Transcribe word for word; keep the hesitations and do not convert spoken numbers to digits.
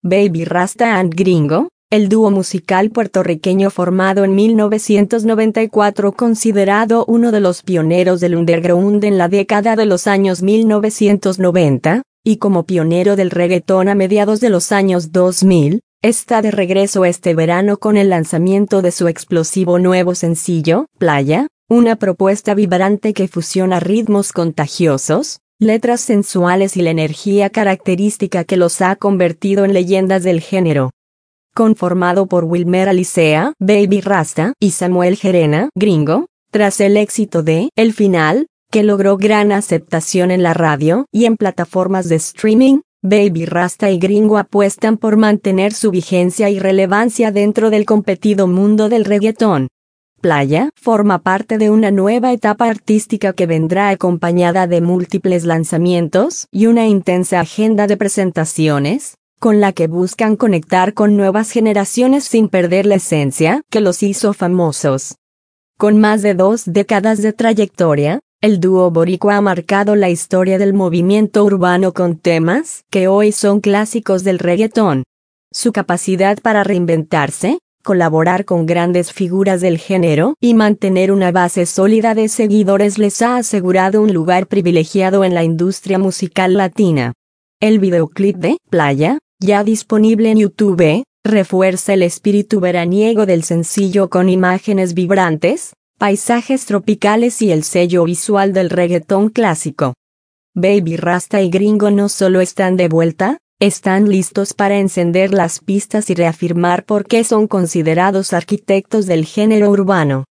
Baby Rasta and Gringo, el dúo musical puertorriqueño formado en mil novecientos noventa y cuatro, considerado uno de los pioneros del underground en la década de los años mil novecientos noventa, y como pionero del reggaetón a mediados de los años dos mil, está de regreso este verano con el lanzamiento de su explosivo nuevo sencillo, Playa, una propuesta vibrante que fusiona ritmos contagiosos, letras sensuales y la energía característica que los ha convertido en leyendas del género. Conformado por Wilmer Alicea, Baby Rasta, y Samuel Gerena, Gringo, tras el éxito de El Final, que logró gran aceptación en la radio y en plataformas de streaming, Baby Rasta y Gringo apuestan por mantener su vigencia y relevancia dentro del competido mundo del reggaetón. Playa forma parte de una nueva etapa artística que vendrá acompañada de múltiples lanzamientos y una intensa agenda de presentaciones, con la que buscan conectar con nuevas generaciones sin perder la esencia que los hizo famosos. Con más de dos décadas de trayectoria, el dúo boricua ha marcado la historia del movimiento urbano con temas que hoy son clásicos del reggaetón. Su capacidad para reinventarse, colaborar con grandes figuras del género y mantener una base sólida de seguidores les ha asegurado un lugar privilegiado en la industria musical latina. El videoclip de Playa, ya disponible en YouTube, refuerza el espíritu veraniego del sencillo con imágenes vibrantes, paisajes tropicales y el sello visual del reggaetón clásico. Baby Rasta y Gringo no solo están de vuelta, están listos para encender las pistas y reafirmar por qué son considerados arquitectos del género urbano.